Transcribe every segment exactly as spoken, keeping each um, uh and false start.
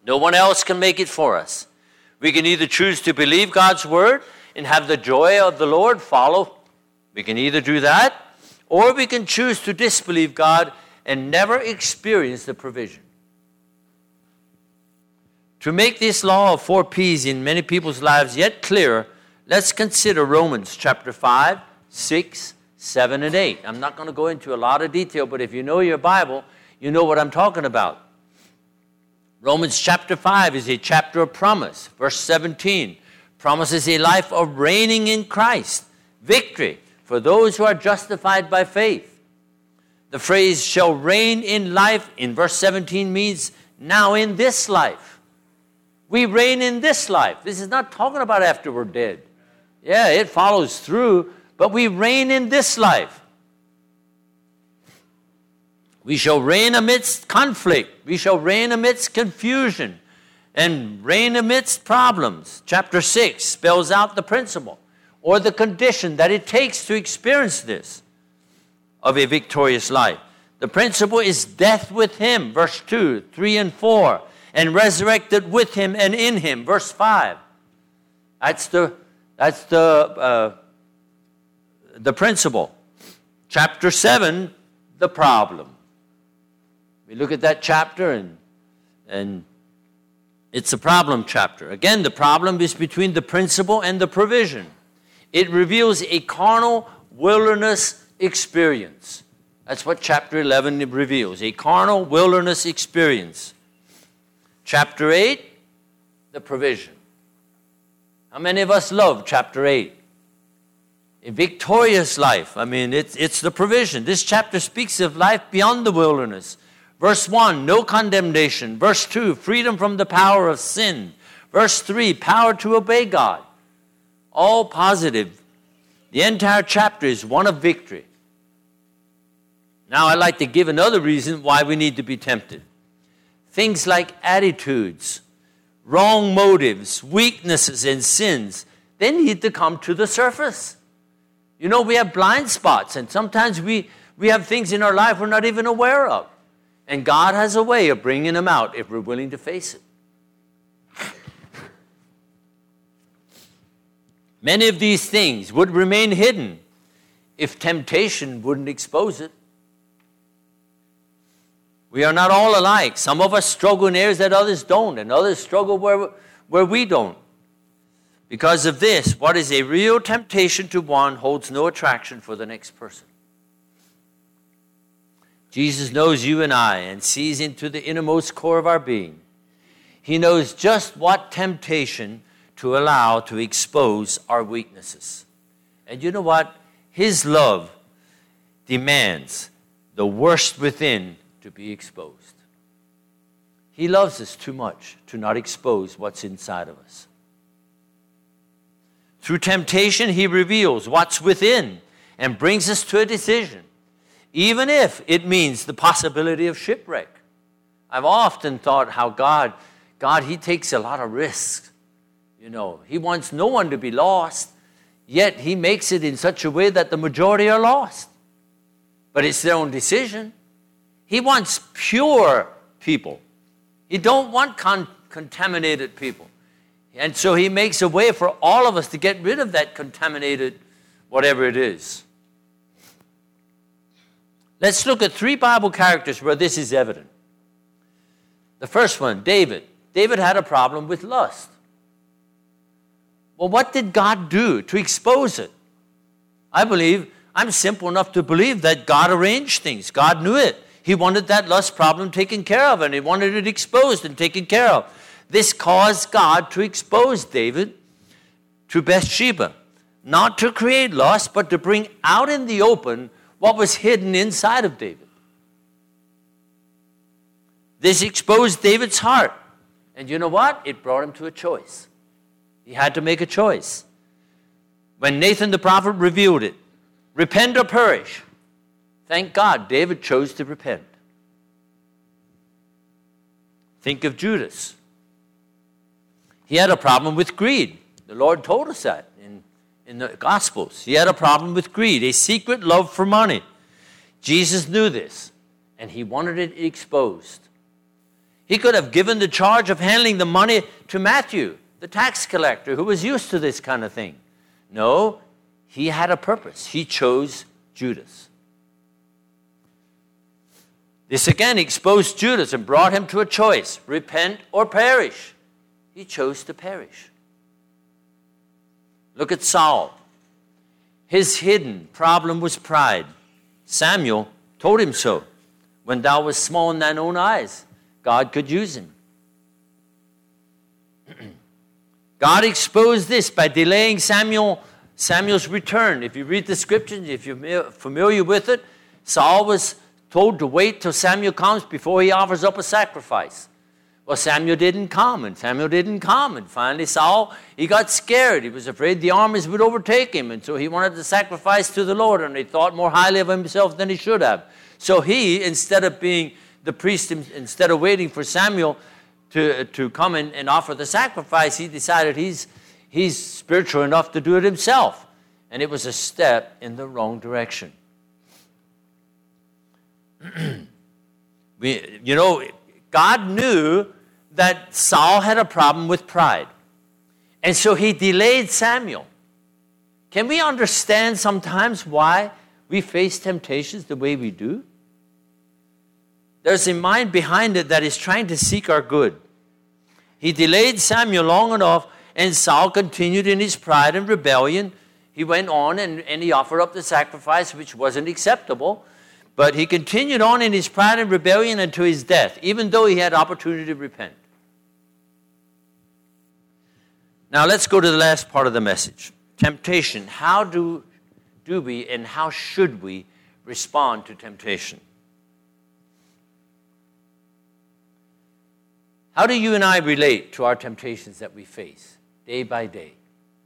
No one else can make it for us. We can either choose to believe God's word and have the joy of the Lord follow. We can either do that, or we can choose to disbelieve God and never experience the provision. To make this law of four P's in many people's lives yet clearer, let's consider Romans chapter five, six, seven, and eight. I'm not going to go into a lot of detail, but if you know your Bible, you know what I'm talking about. Romans chapter five is a chapter of promise. Verse seventeen promises a life of reigning in Christ, victory for those who are justified by faith. The phrase shall reign in life in verse seventeen means now in this life. We reign in this life. This is not talking about after we're dead. Yeah, it follows through, but we reign in this life. We shall reign amidst conflict. We shall reign amidst confusion and reign amidst problems. Chapter six spells out the principle or the condition that it takes to experience this of a victorious life. The principle is death with him, verse two, three, and four, and resurrected with him and in him, verse five. That's the, that's the, uh, the principle. Chapter seven, the problem. We look at that chapter and, and it's a problem chapter. Again, the problem is between the principle and the provision. It reveals a carnal wilderness experience. That's what chapter eleven reveals, a carnal wilderness experience. Chapter eight, the provision. How many of us love chapter eight? A victorious life. I mean, it's, it's the provision. This chapter speaks of life beyond the wilderness. Verse one, no condemnation. Verse two, freedom from the power of sin. Verse three, power to obey God. All positive. The entire chapter is one of victory. Now, I'd like to give another reason why we need to be tempted. Things like attitudes, wrong motives, weaknesses, and sins, they need to come to the surface. You know, we have blind spots, and sometimes we, we have things in our life we're not even aware of. And God has a way of bringing them out if we're willing to face it. Many of these things would remain hidden if temptation wouldn't expose it. We are not all alike. Some of us struggle in areas that others don't, and others struggle where, where we don't. Because of this, what is a real temptation to one holds no attraction for the next person. Jesus knows you and I and sees into the innermost core of our being. He knows just what temptation to allow to expose our weaknesses. And you know what? His love demands the worst within to be exposed. He loves us too much to not expose what's inside of us. Through temptation, he reveals what's within and brings us to a decision, even if it means the possibility of shipwreck. I've often thought how God, God, he takes a lot of risks. You know, he wants no one to be lost, yet he makes it in such a way that the majority are lost. But it's their own decision. He wants pure people. He don't want con- contaminated people. And so he makes a way for all of us to get rid of that contaminated whatever it is. Let's look at three Bible characters where this is evident. The first one, David. David had a problem with lust. Well, what did God do to expose it? I believe, I'm simple enough to believe that God arranged things. God knew it. He wanted that lust problem taken care of, and he wanted it exposed and taken care of. This caused God to expose David to Bathsheba, not to create lust, but to bring out in the open what was hidden inside of David. This exposed David's heart. And you know what? It brought him to a choice. He had to make a choice. When Nathan the prophet revealed it, repent or perish. Thank God, David chose to repent. Think of Judas. He had a problem with greed. The Lord told us that in, in the Gospels. He had a problem with greed, a secret love for money. Jesus knew this, and he wanted it exposed. He could have given the charge of handling the money to Matthew, the tax collector, who was used to this kind of thing. No, he had a purpose. He chose Judas. This again exposed Judas and brought him to a choice, repent or perish. He chose to perish. Look at Saul. His hidden problem was pride. Samuel told him so. When thou wast small in thine own eyes, God could use him. God exposed this by delaying Samuel, Samuel's return. If you read the scriptures, if you're familiar with it, Saul was told to wait till Samuel comes before he offers up a sacrifice. Well, Samuel didn't come, and Samuel didn't come, and finally Saul, he got scared. He was afraid the armies would overtake him, and so he wanted to sacrifice to the Lord, and he thought more highly of himself than he should have. So he, instead of being the priest, instead of waiting for Samuel to, to come in and offer the sacrifice, he decided he's, he's spiritual enough to do it himself. And it was a step in the wrong direction. we, you know, God knew that Saul had a problem with pride. And so he delayed Samuel. Can we understand sometimes why we face temptations the way we do? There's a mind behind it that is trying to seek our good. He delayed Samuel long enough, and Saul continued in his pride and rebellion. He went on and, and he offered up the sacrifice, which wasn't acceptable. But he continued on in his pride and rebellion until his death, even though he had opportunity to repent. Now let's go to the last part of the message. Temptation. How do, do we and how should we respond to temptation? How do you and I relate to our temptations that we face day by day?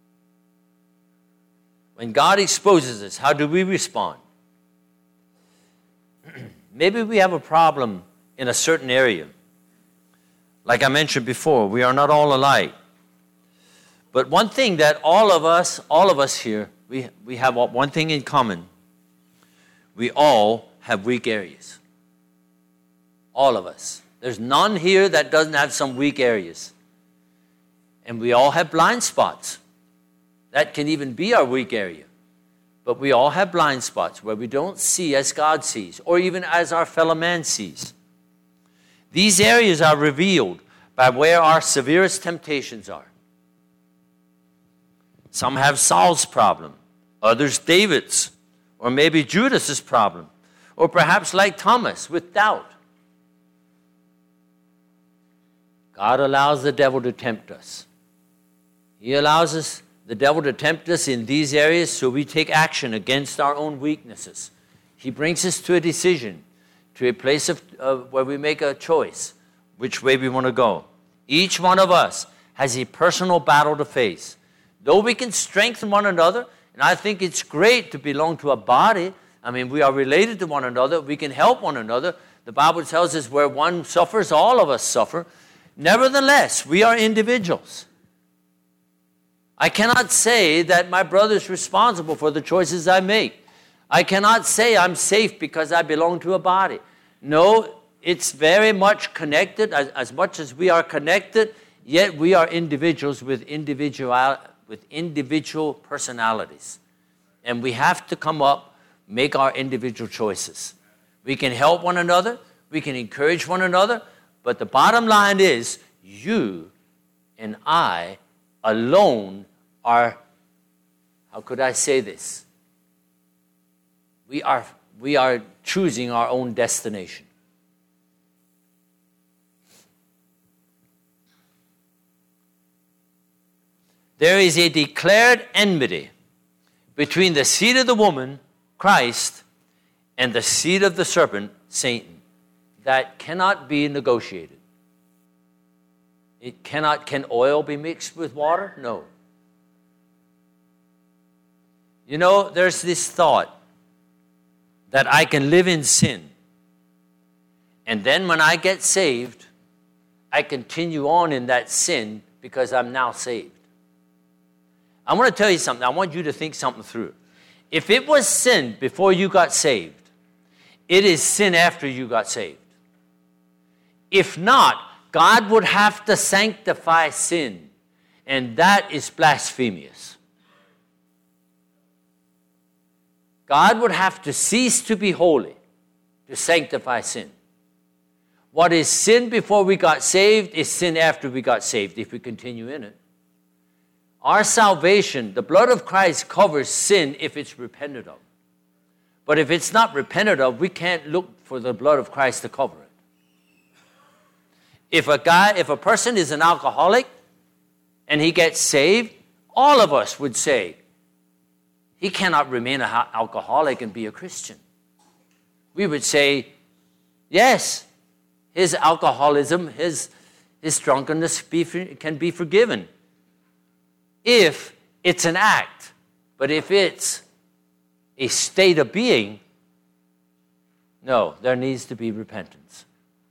When God exposes us, how do we respond? Maybe we have a problem in a certain area. Like I mentioned before, we are not all alike. But one thing that all of us, all of us here, we, we have one thing in common. We all have weak areas. All of us. There's none here that doesn't have some weak areas. And we all have blind spots. That can even be our weak area. But we all have blind spots where we don't see as God sees, or even as our fellow man sees. These areas are revealed by where our severest temptations are. Some have Saul's problem, others David's, or maybe Judas's problem, or perhaps like Thomas with doubt. God allows the devil to tempt us. He allows us, the devil to tempt us in these areas so we take action against our own weaknesses. He brings us to a decision, to a place of uh, where we make a choice, which way we want to go. Each one of us has a personal battle to face. Though we can strengthen one another, and I think it's great to belong to a body. I mean, we are related to one another. We can help one another. The Bible tells us where one suffers, all of us suffer. Nevertheless, we are individuals. I cannot say that my brother is responsible for the choices I make. I cannot say I'm safe because I belong to a body. No, it's very much connected. As, as much as we are connected, yet we are individuals with individual, with individual personalities. And we have to come up, make our individual choices. We can help one another. We can encourage one another. But the bottom line is, you and I alone are, how could I say this? We are, we are choosing our own destination. There is a declared enmity between the seed of the woman, Christ, and the seed of the serpent, Satan, that cannot be negotiated. It cannot, can oil be mixed with water? No. You know, there's this thought that I can live in sin, and then when I get saved, I continue on in that sin because I'm now saved. I want to tell you something. I want you to think something through. If it was sin before you got saved, it is sin after you got saved. If not, God would have to sanctify sin, and that is blasphemous. God would have to cease to be holy to sanctify sin. What is sin before we got saved is sin after we got saved, if we continue in it. Our salvation, the blood of Christ covers sin if it's repented of. But if it's not repented of, we can't look for the blood of Christ to cover it. If a guy, if a person is an alcoholic and he gets saved, all of us would say, he cannot remain an alcoholic and be a Christian. We would say, yes, his alcoholism, his, his drunkenness be, can be forgiven if it's an act. But if it's a state of being, no, there needs to be repentance.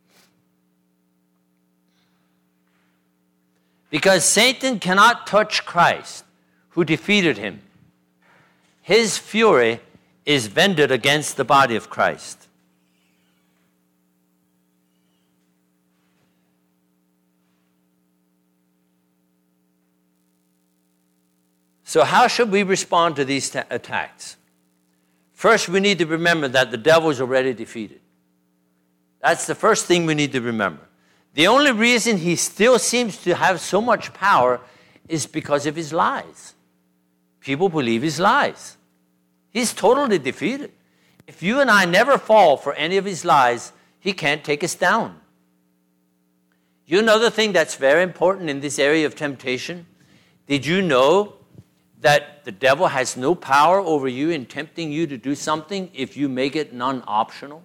Because Satan cannot touch Christ, who defeated him. His fury is vented against the body of Christ. So how should we respond to these ta- attacks? First, we need to remember that the devil is already defeated. That's the first thing we need to remember. The only reason he still seems to have so much power is because of his lies. People believe his lies. He's totally defeated. If you and I never fall for any of his lies, he can't take us down. You know the thing that's very important in this area of temptation? Did you know that the devil has no power over you in tempting you to do something if you make it non-optional?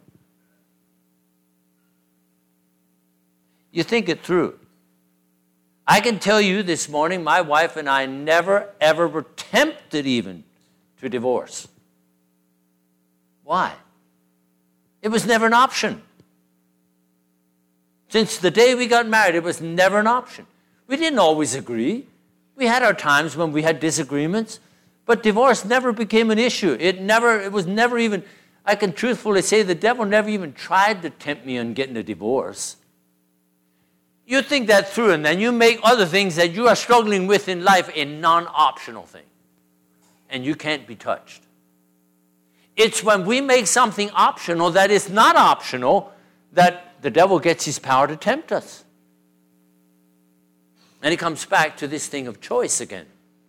You think it through. I can tell you this morning, my wife and I never, ever were tempted even to divorce. Why? It was never an option. Since the day we got married, it was never an option. We didn't always agree. We had our times when we had disagreements, but divorce never became an issue. It never, it was never even, I can truthfully say the devil never even tried to tempt me on getting a divorce. You think that through, and then you make other things that you are struggling with in life a non-optional thing, and you can't be touched. It's when we make something optional that is not optional that the devil gets his power to tempt us. And it comes back to this thing of choice again.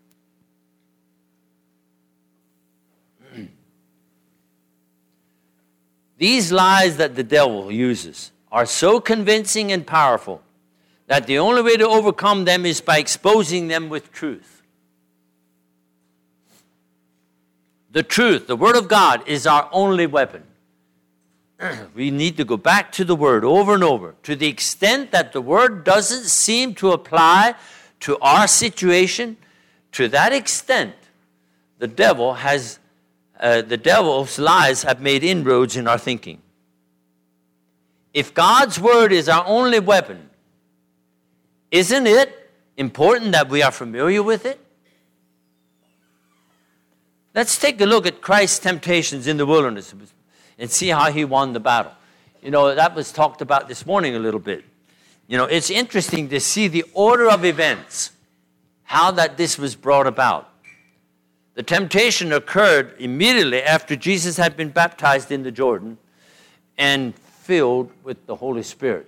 These lies that the devil uses are so convincing and powerful that the only way to overcome them is by exposing them with truth. The truth, the Word of God, is our only weapon. We need to go back to the Word over and over. To the extent that the Word doesn't seem to apply to our situation, to that extent, the devil has, uh, the devil's lies have made inroads in our thinking. If God's Word is our only weapon, isn't it important that we are familiar with it? Let's take a look at Christ's temptations in the wilderness and see how he won the battle. You know, that was talked about this morning a little bit. You know, it's interesting to see the order of events, how that this was brought about. The temptation occurred immediately after Jesus had been baptized in the Jordan and filled with the Holy Spirit.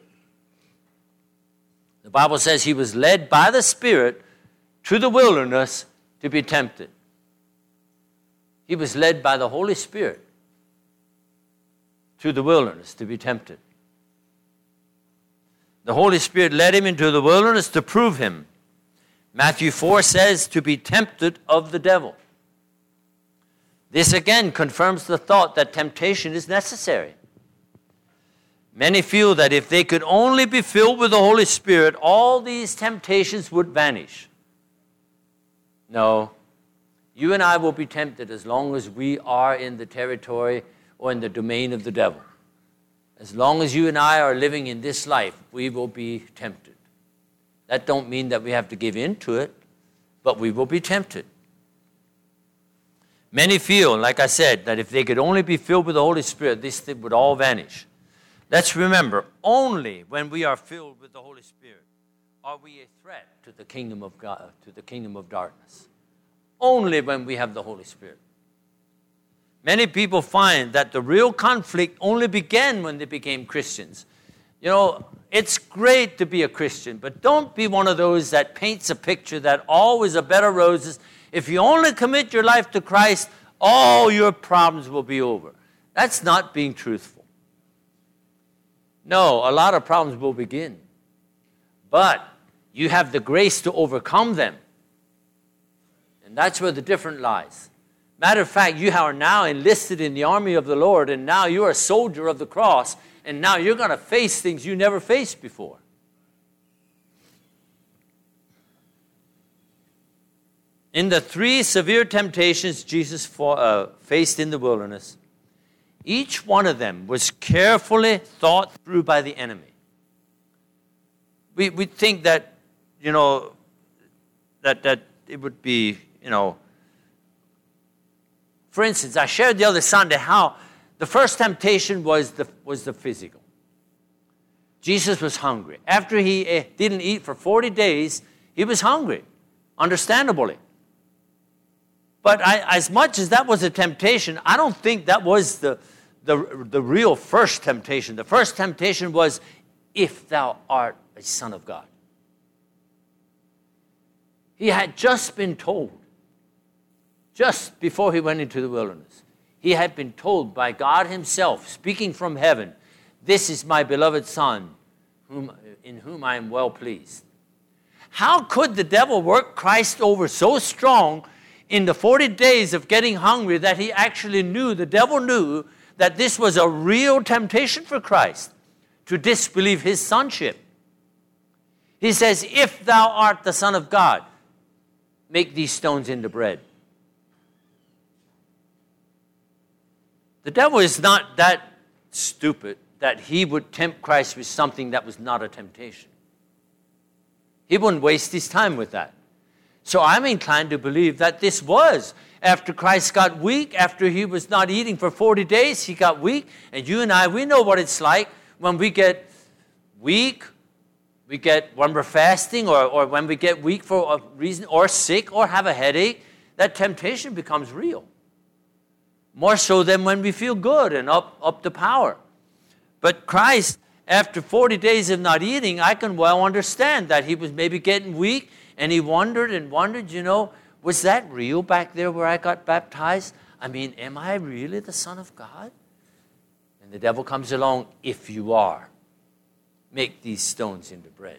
The Bible says he was led by the Spirit to the wilderness to be tempted. He was led by the Holy Spirit to the wilderness to be tempted. The Holy Spirit led him into the wilderness to prove him. Matthew four says to be tempted of the devil. This again confirms the thought that temptation is necessary. Many feel that if they could only be filled with the Holy Spirit, all these temptations would vanish. No. You and I will be tempted as long as we are in the territory or in the domain of the devil. As long as you and I are living in this life, we will be tempted. That don't mean that we have to give in to it, but we will be tempted. Many feel, like I said, that if they could only be filled with the Holy Spirit, this thing would all vanish. Let's remember, only when we are filled with the Holy Spirit are we a threat to the kingdom of God, to the kingdom of darkness. Only when we have the Holy Spirit. Many people find that the real conflict only began when they became Christians. You know, it's great to be a Christian, but don't be one of those that paints a picture that all is a bed of roses. If you only commit your life to Christ, all your problems will be over. That's not being truthful. No, a lot of problems will begin. But you have the grace to overcome them. And that's where the difference lies. Matter of fact, you are now enlisted in the army of the Lord, and now you're a soldier of the cross, and now you're going to face things you never faced before. In the three severe temptations Jesus for, uh, faced in the wilderness, each one of them was carefully thought through by the enemy. We we think that, you know, that that it would be, you know, for instance, I shared the other Sunday how the first temptation was the, was the physical. Jesus was hungry. After he uh, didn't eat for forty days, he was hungry, understandably. But I, as much as that was a temptation, I don't think that was the, the, the real first temptation. The first temptation was, if thou art a son of God. He had just been told, just before he went into the wilderness, he had been told by God himself, speaking from heaven, this is my beloved Son, whom, in whom I am well pleased. How could the devil work Christ over so strong in the forty days of getting hungry that he actually knew, the devil knew, that this was a real temptation for Christ to disbelieve his sonship? He says, if thou art the Son of God, make these stones into bread. The devil is not that stupid that he would tempt Christ with something that was not a temptation. He wouldn't waste his time with that. So I'm inclined to believe that this was after Christ got weak, after he was not eating for forty days, he got weak. And you and I, we know what it's like when we get weak, we get when we're fasting, or, or when we get weak for a reason, or sick, or have a headache, that temptation becomes real. More so than when we feel good and up, up to power. But Christ, after forty days of not eating, I can well understand that he was maybe getting weak, and he wondered and wondered, you know, was that real back there where I got baptized? I mean, am I really the Son of God? And the devil comes along, if you are, make these stones into bread.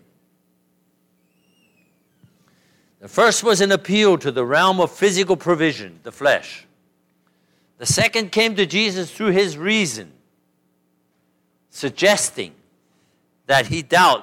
The first was an appeal to the realm of physical provision, the flesh. The second came to Jesus through his reason, suggesting that he doubt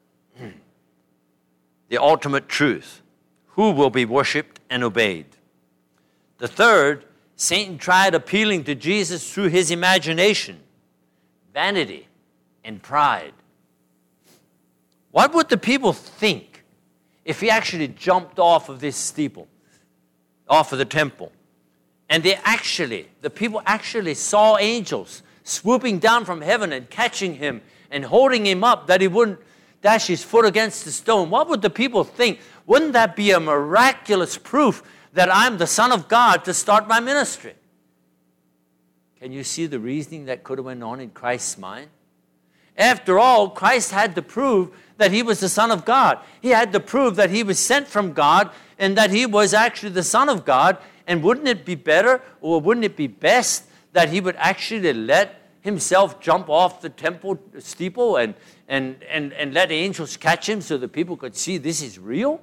the ultimate truth, who will be worshipped and obeyed. The third, Satan tried appealing to Jesus through his imagination, vanity, and pride. What would the people think if he actually jumped off of this steeple, off of the temple? And they actually, the people actually saw angels swooping down from heaven and catching him and holding him up that he wouldn't dash his foot against the stone. What would the people think? Wouldn't that be a miraculous proof that I'm the Son of God to start my ministry? Can you see the reasoning that could have went on in Christ's mind? After all, Christ had to prove that he was the Son of God. He had to prove that he was sent from God and that he was actually the Son of God. And wouldn't it be better, or wouldn't it be best, that he would actually let himself jump off the temple steeple and, and, and, and let angels catch him so that people could see this is real?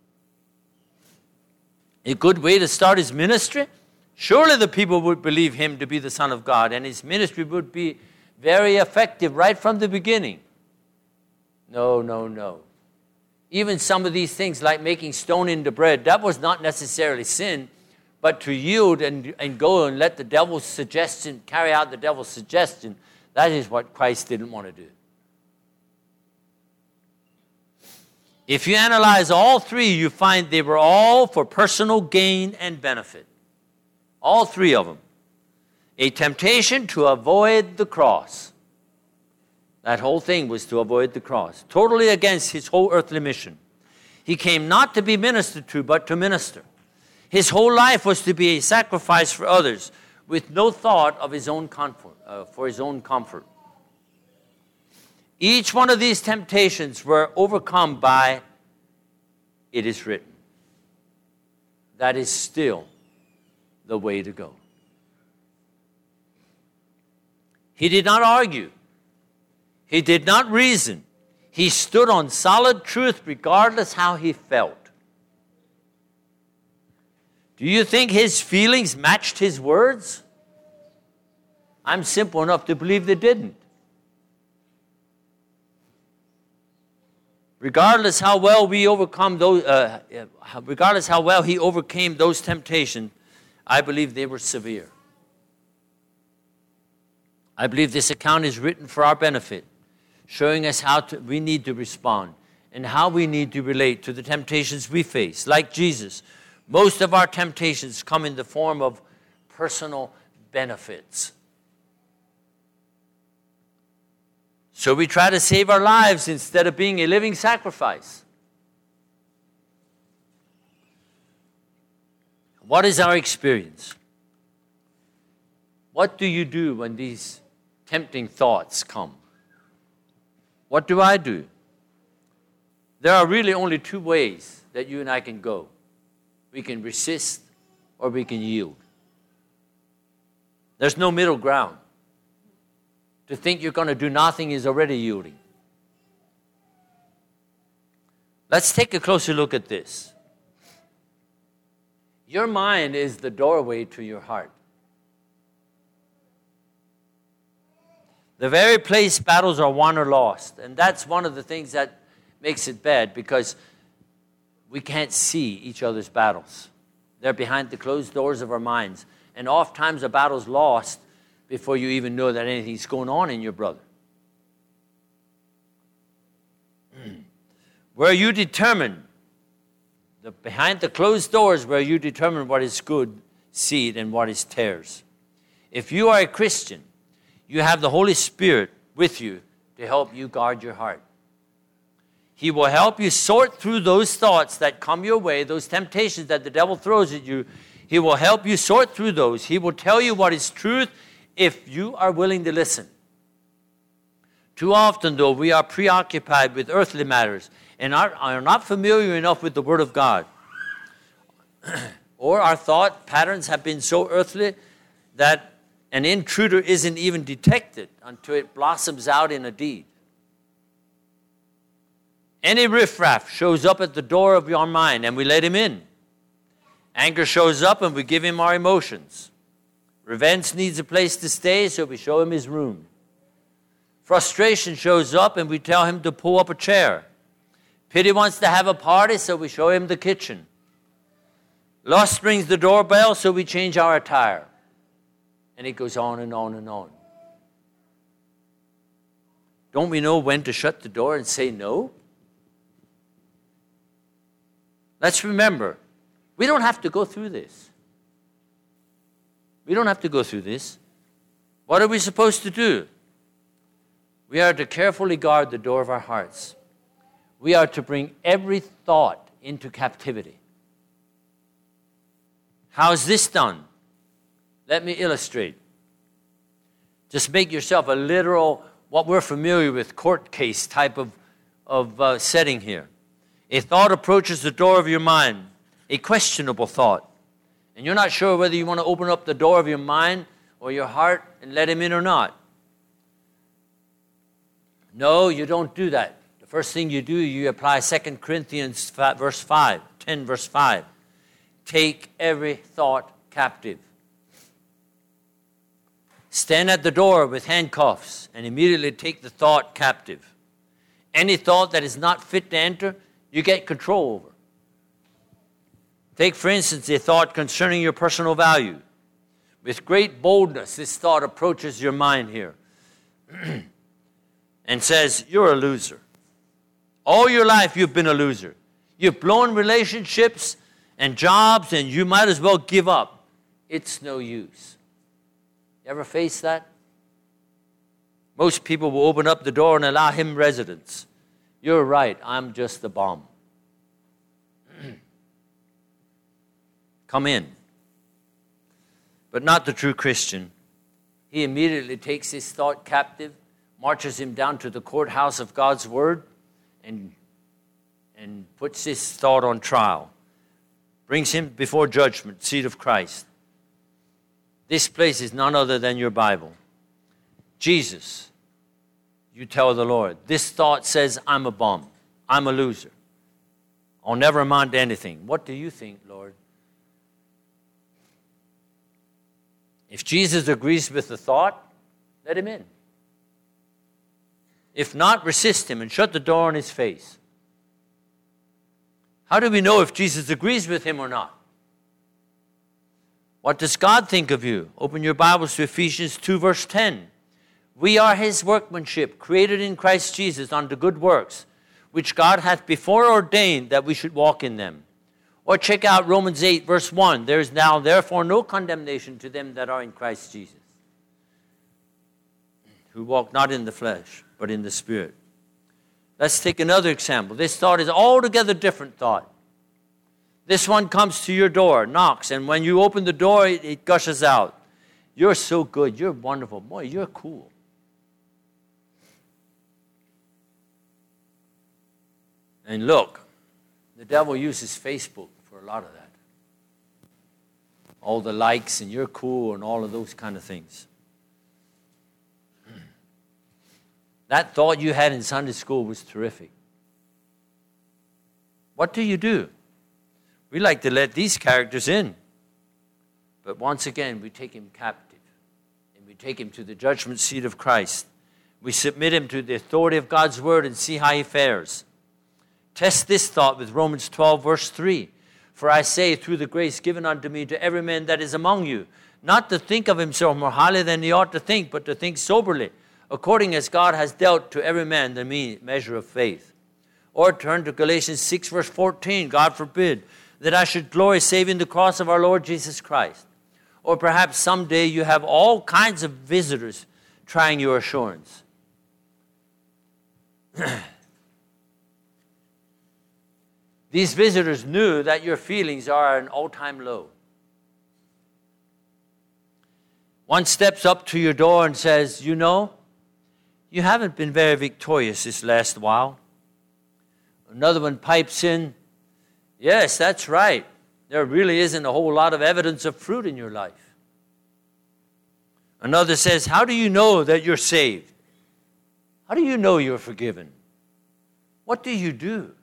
A good way to start his ministry? Surely the people would believe him to be the Son of God, and his ministry would be very effective right from the beginning. No, no, no. Even some of these things like making stone into bread, that was not necessarily sin, but to yield and, and go and let the devil's suggestion, carry out the devil's suggestion, that is what Christ didn't want to do. If you analyze all three, you find they were all for personal gain and benefit. All three of them. A temptation to avoid the cross. That whole thing was to avoid the cross, totally against his whole earthly mission. He came not to be ministered to, but to minister. His whole life was to be a sacrifice for others, with no thought of his own comfort, uh, for his own comfort. Each one of these temptations were overcome by, it is written. That is still the way to go. He did not argue. He did not reason. He stood on solid truth regardless how he felt. Do you think his feelings matched his words? I'm simple enough to believe they didn't. Regardless how well we overcome those, uh, regardless how well he overcame those temptations, I believe they were severe. I believe this account is written for our benefit, showing us how to, we need to respond and how we need to relate to the temptations we face. Like Jesus, most of our temptations come in the form of personal benefits. So we try to save our lives instead of being a living sacrifice. What is our experience? What do you do when these tempting thoughts come? What do I do? There are really only two ways that you and I can go. We can resist or we can yield. There's no middle ground. To think you're going to do nothing is already yielding. Let's take a closer look at this. Your mind is the doorway to your heart. The very place battles are won or lost. And that's one of the things that makes it bad, because we can't see each other's battles. They're behind the closed doors of our minds. And oftentimes a battle's lost before you even know that anything's going on in your brother. Where you determine, the, behind the closed doors, where you determine what is good seed and what is tares. If you are a Christian, you have the Holy Spirit with you to help you guard your heart. He will help you sort through those thoughts that come your way, those temptations that the devil throws at you. He will help you sort through those. He will tell you what is truth if you are willing to listen. Too often, though, we are preoccupied with earthly matters and are, are not familiar enough with the Word of God. Or our thought patterns have been so earthly that an intruder isn't even detected until it blossoms out in a deed. Any riffraff shows up at the door of your mind and we let him in. Anger shows up and we give him our emotions. Revenge needs a place to stay, so we show him his room. Frustration shows up and we tell him to pull up a chair. Pity wants to have a party, so we show him the kitchen. Lust rings the doorbell, so we change our attire. And it goes on and on and on. Don't we know when to shut the door and say no? Let's remember, we don't have to go through this. We don't have to go through this. What are we supposed to do? We are to carefully guard the door of our hearts. We are to bring every thought into captivity. How is this done? Let me illustrate. Just make yourself a literal, what we're familiar with, court case type of, of uh, setting here. A thought approaches the door of your mind, a questionable thought. And you're not sure whether you want to open up the door of your mind or your heart and let him in or not. No, you don't do that. The first thing you do, you apply Second Corinthians verse five, ten verse five. Take every thought captive. Stand at the door with handcuffs and immediately take the thought captive. Any thought that is not fit to enter, you get control over. Take, for instance, a thought concerning your personal value. With great boldness, this thought approaches your mind here and says, you're a loser. All your life, you've been a loser. You've blown relationships and jobs, and you might as well give up. It's no use. You ever face that? Most people will open up the door and allow him residence. You're right, I'm just the bomb. Come in. But not the true Christian. He immediately takes his thought captive, marches him down to the courthouse of God's word, and, and puts his thought on trial. Brings him before judgment, seat of Christ. This place is none other than your Bible. Jesus, you tell the Lord, this thought says I'm a bum. I'm a loser. I'll never amount to anything. What do you think, Lord? If Jesus agrees with the thought, let him in. If not, resist him and shut the door on his face. How do we know if Jesus agrees with him or not? What does God think of you? Open your Bibles to Ephesians two, verse ten. We are his workmanship, created in Christ Jesus unto good works, which God hath before ordained that we should walk in them. Or check out Romans eight, verse one. There is now therefore no condemnation to them that are in Christ Jesus, who walk not in the flesh, but in the Spirit. Let's take another example. This thought is altogether different thought. This one comes to your door, knocks, and when you open the door, it, it gushes out. You're so good. You're wonderful. Boy, you're cool. And look, the devil uses Facebook for a lot of that. All the likes and you're cool and all of those kind of things. That thought you had in Sunday school was terrific. What do you do? We like to let these characters in. But once again, we take him captive. And we take him to the judgment seat of Christ. We submit him to the authority of God's word and see how he fares. Test this thought with Romans twelve, verse three. For I say, through the grace given unto me, to every man that is among you, not to think of himself more highly than he ought to think, but to think soberly, according as God has dealt to every man the measure of faith. Or turn to Galatians six, verse fourteen. God forbid that I should glory save in the cross of our Lord Jesus Christ. Or perhaps someday you have all kinds of visitors trying your assurance. These visitors knew that your feelings are at an all-time low. One steps up to your door and says, you know, you haven't been very victorious this last while. Another one pipes in, yes, that's right. There really isn't a whole lot of evidence of fruit in your life. Another says, how do you know that you're saved? How do you know you're forgiven? What do you do?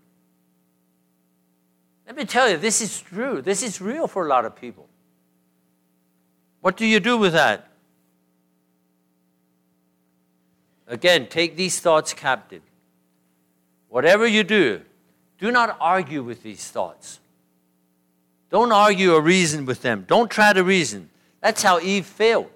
Let me tell you, this is true. This is real for a lot of people. What do you do with that? Again, take these thoughts captive. Whatever you do, do not argue with these thoughts. Don't argue or reason with them. Don't try to reason. That's how Eve failed.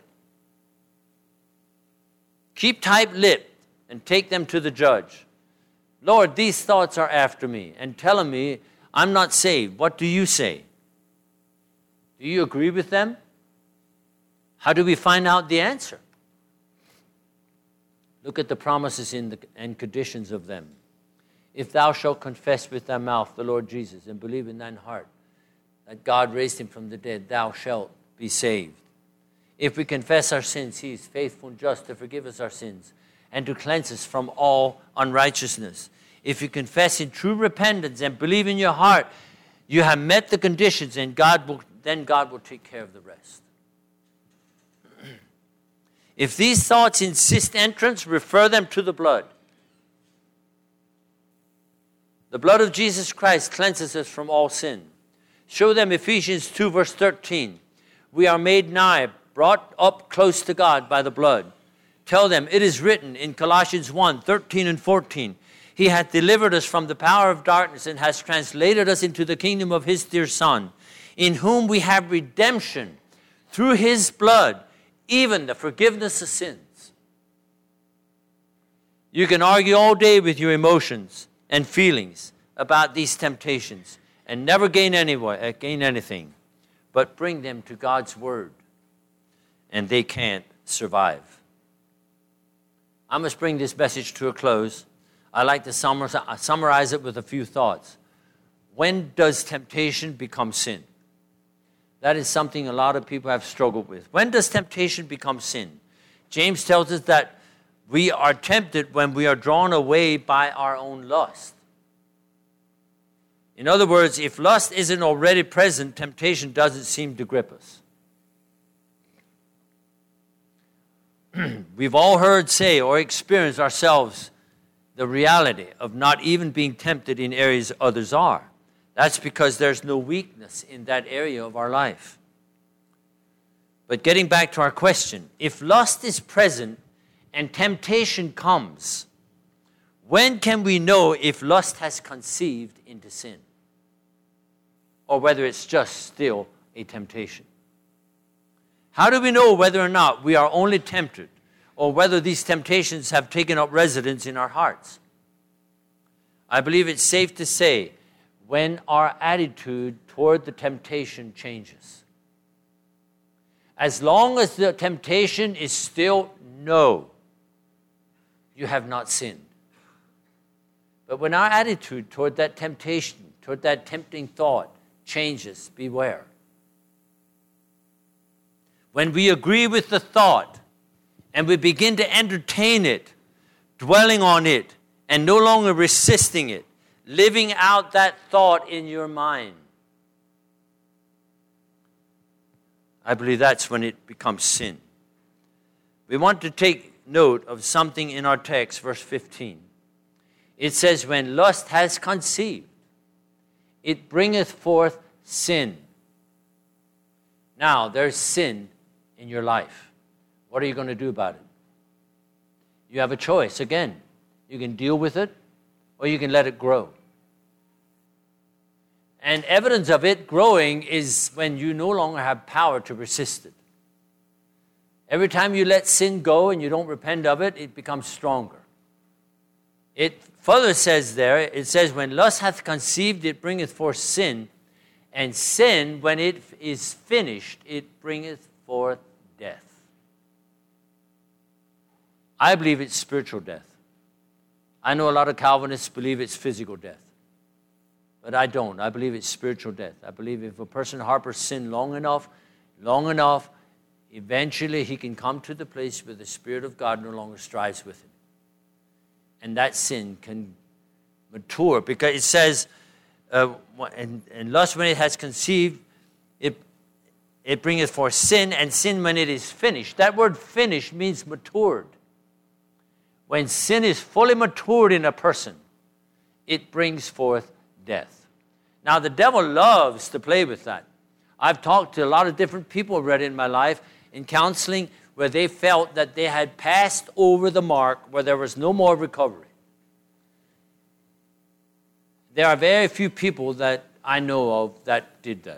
Keep tight-lipped and take them to the judge. Lord, these thoughts are after me and telling me I'm not saved. What do you say? Do you agree with them? How do we find out the answer? Look at the promises in the, and conditions of them. If thou shalt confess with thy mouth the Lord Jesus and believe in thine heart that God raised him from the dead, thou shalt be saved. If we confess our sins, he is faithful and just to forgive us our sins and to cleanse us from all unrighteousness. If you confess in true repentance and believe in your heart, you have met the conditions, and God will, then God will take care of the rest. If these thoughts insist entrance, refer them to the blood. The blood of Jesus Christ cleanses us from all sin. Show them Ephesians two, verse thirteen. We are made nigh, brought up close to God by the blood. Tell them, it is written in Colossians one, thirteen and fourteen. He hath delivered us from the power of darkness and has translated us into the kingdom of his dear Son, in whom we have redemption through his blood, even the forgiveness of sins. You can argue all day with your emotions and feelings about these temptations and never gain, anyway, gain anything, but bring them to God's word, and they can't survive. I must bring this message to a close. I like to summarize it with a few thoughts. When does temptation become sin? That is something a lot of people have struggled with. When does temptation become sin? James tells us that we are tempted when we are drawn away by our own lust. In other words, if lust isn't already present, temptation doesn't seem to grip us. We've all heard say or experienced ourselves the reality of not even being tempted in areas others are. That's because there's no weakness in that area of our life. But getting back to our question, if lust is present and temptation comes, when can we know if lust has conceived into sin? Or whether it's just still a temptation? How do we know whether or not we are only tempted, or whether these temptations have taken up residence in our hearts? I believe it's safe to say when our attitude toward the temptation changes. As long as the temptation is still no, you have not sinned. But when our attitude toward that temptation, toward that tempting thought changes, beware. When we agree with the thought and we begin to entertain it, dwelling on it, and no longer resisting it, living out that thought in your mind, I believe that's when it becomes sin. We want to take note of something in our text, verse fifteen. It says, when lust has conceived, it bringeth forth sin. Now, there's sin in your life. What are you going to do about it? You have a choice. Again, you can deal with it or you can let it grow. And evidence of it growing is when you no longer have power to resist it. Every time you let sin go and you don't repent of it, it becomes stronger. It further says there, it says, when lust hath conceived, it bringeth forth sin. And sin, when it is finished, it bringeth forth death. I believe it's spiritual death. I know a lot of Calvinists believe it's physical death. But I don't. I believe it's spiritual death. I believe if a person harbors sin long enough, long enough, eventually he can come to the place where the Spirit of God no longer strives with him. And that sin can mature. Because it says, uh, and, and lust when it has conceived, it, it bringeth forth sin, and sin when it is finished. That word finished means matured. When sin is fully matured in a person, it brings forth death. Now, the devil loves to play with that. I've talked to a lot of different people already in my life in counseling where they felt that they had passed over the mark where there was no more recovery. There are very few people that I know of that did that.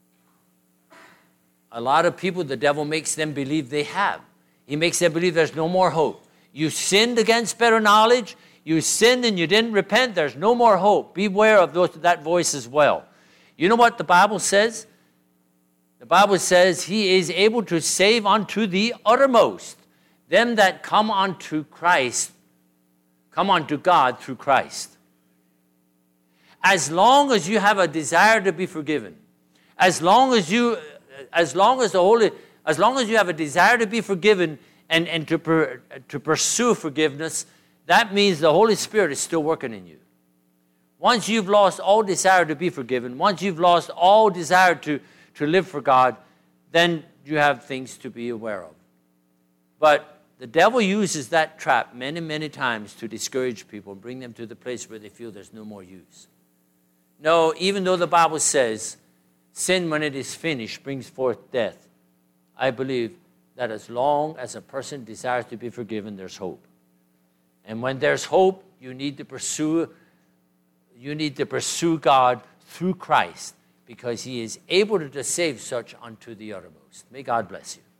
A lot of people, the devil makes them believe they have. He makes them believe there's no more hope. You sinned against better knowledge. You sinned and you didn't repent. There's no more hope. Beware of those, that voice as well. You know what the Bible says? The Bible says he is able to save unto the uttermost them that come unto Christ, come unto God through Christ. As long as you have a desire to be forgiven, as long as you, as long as the Holy, as long as you have a desire to be forgiven and, and to, per, to pursue forgiveness, that means the Holy Spirit is still working in you. Once you've lost all desire to be forgiven, once you've lost all desire to, to live for God, then you have things to be aware of. But the devil uses that trap many, many times to discourage people and bring them to the place where they feel there's no more use. No, even though the Bible says sin when it is finished brings forth death, I believe that as long as a person desires to be forgiven, there's hope. And when there's hope, you need to pursue, you need to pursue God through Christ, because he is able to save such unto the uttermost. May God bless you.